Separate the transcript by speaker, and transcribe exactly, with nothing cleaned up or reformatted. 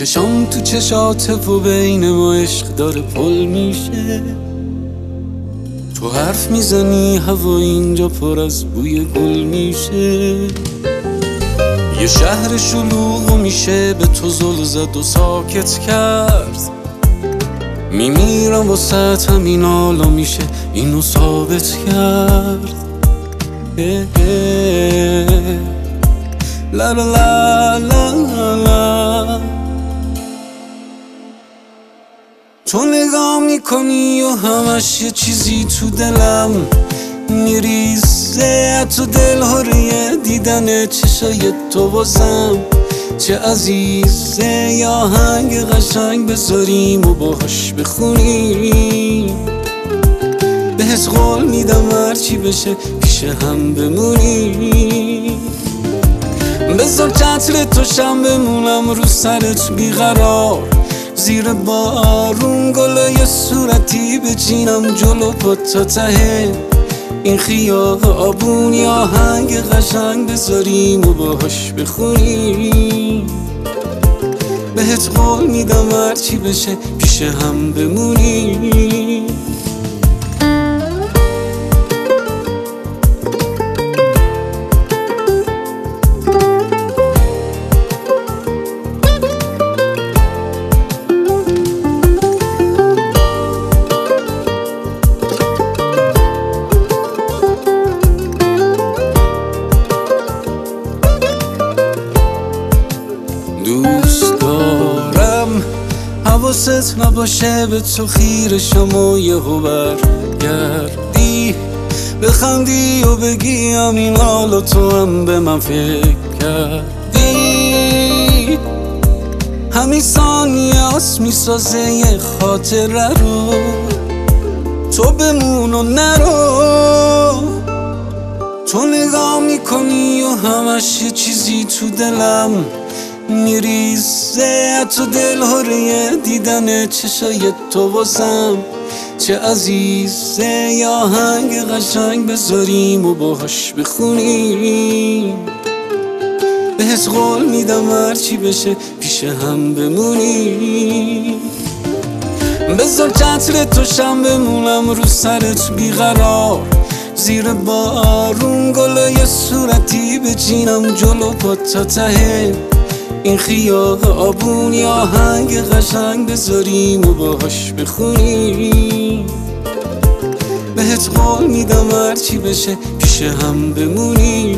Speaker 1: چشام تو چشات و بین ما عشق داره پل میشه. تو حرف میزنی هوا اینجا پر از بوی گل میشه. یه شهر شلوغ میشه به تو زل زد و ساکت کرد. میمیرم واسه همین حالا میشه اینو ثابت کرد. اه اه لا لا لا لا لا. تو نگاه میکنی و همش یه چیزی تو دلم میریزه. تو دل هره دیدن چشای تو واسم چه عزیزه. یا آهنگ قشنگ بذاریم و باهاش بخونیم. بهت قول میدم هرچی بشه پیش هم بمونیم. بذار چتر تو شم بمونم رو سرت بیقرار. زیر بارون گلای صورتی بچینم جلو پا تا ته این خیابون. یا آهنگ قشنگ بذاریم و باهاش بخونیم. بهت قول میدم هرچی بشه پیش هم بمونیم. دوست دارم حواست نباشه به تو خیره شم و یهو برگردی بخندی و بگی همین حالا تو هم به من فکر کردی. همین ثانیه هست میسازه یه خاطره رو. تو بمون و نرو. تو نگاه میکنی و همش یه چیزی تو دلم میریزه. تو دل هره دیدن چشای تو واسم چه عزیزه. یا آهنگ قشنگ بذاریم و باهاش بخونیم. بهت قول میدم هرچی بشه پیش هم بمونیم. بذار چتر تو شم بمونم رو سرت بیقرار. زیر بارون گلای صورتی بچینم جلو پا تا ته این خیابون. یا آهنگ قشنگ بذاریم و باهاش بخونیم. بهت قول میدم هرچی بشه پیش هم بمونیم.